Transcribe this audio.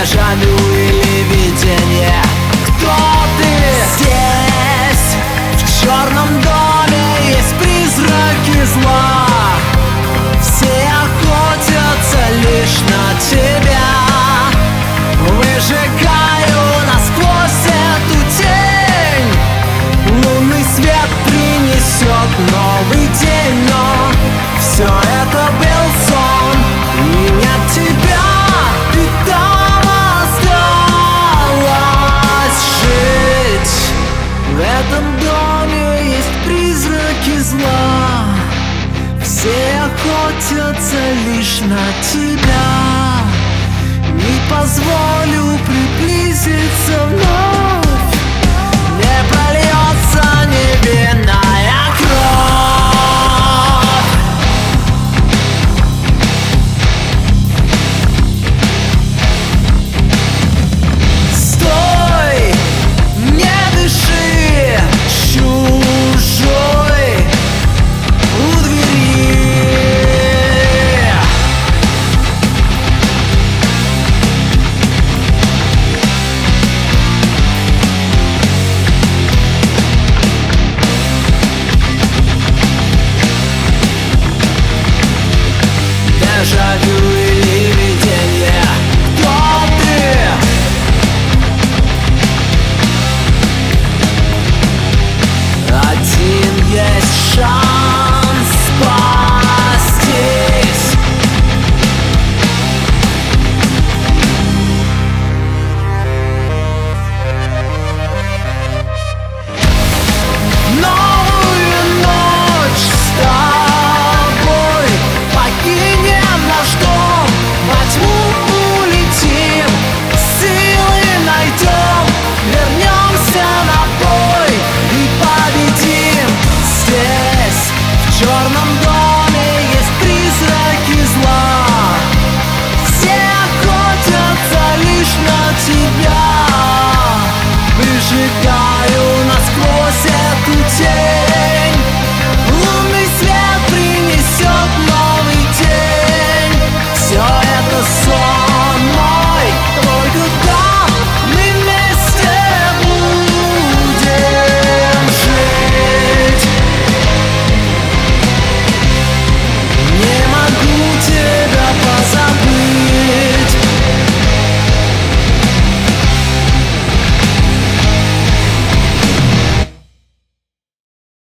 Дежавю или видение? Кто ты? Здесь, в черном доме, есть призраки зла. Все охотятся лишь на тебя. Выжигаю насквозь эту тень. Лунный свет принесет новый день, но все это был сон, и нет тебя. Ты там осталась жить. В этом доме есть призраки зла. Все охотятся лишь на тебя. Не позволю приблизиться вновь. Не прольется невинная кровь. Стой, не дыши, чужой у двери. Дежавю или видение? Кто ты? Один есть шанс спастись. Новую ночь с тобой покинем наш дом, во тьму улетим, силы найдем, вернемся на бой и победим. Здесь, в черном доме, есть призраки зла. Все охотятся лишь на тебя. Выжигай